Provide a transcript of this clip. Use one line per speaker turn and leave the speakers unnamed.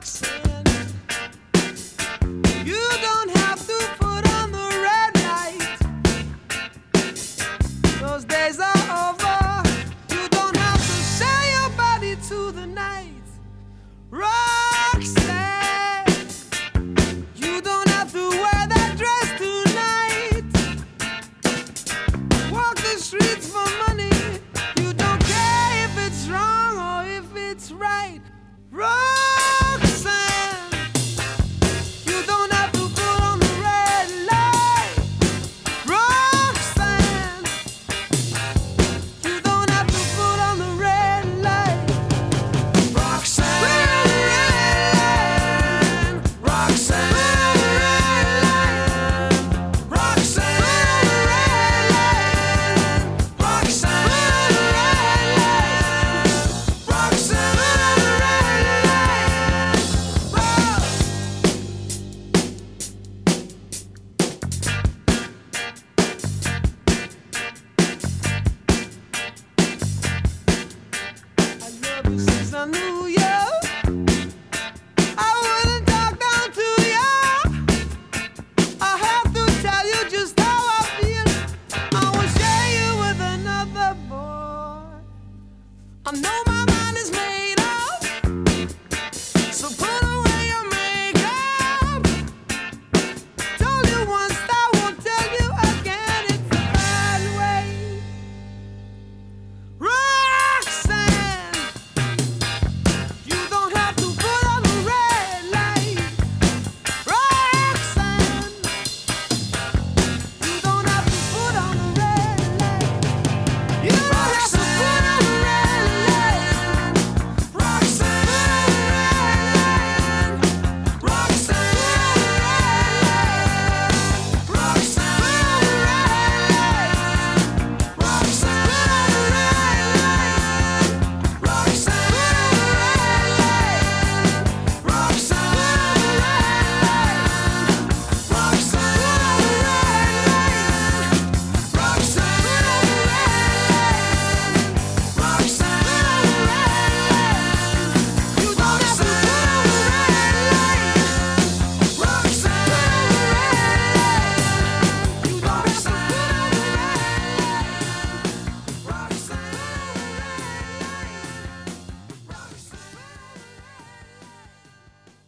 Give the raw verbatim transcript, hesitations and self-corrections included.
Roxanne, you don't have to put on the red light. Those days are over. You don't have to sell your body to the night. Roxanne, you don't have to wear that dress tonight. Walk the streets for money. You don't care if it's wrong or if it's right. Roxanne, you don't have to put on the red light. Roxanne, you don't have to put on the red light. Roxanne, Roxanne, Roxanne, I love you since I knew you. I wouldn't talk down to you. I have to tell you just how I feel. I will share you with another boy. I know my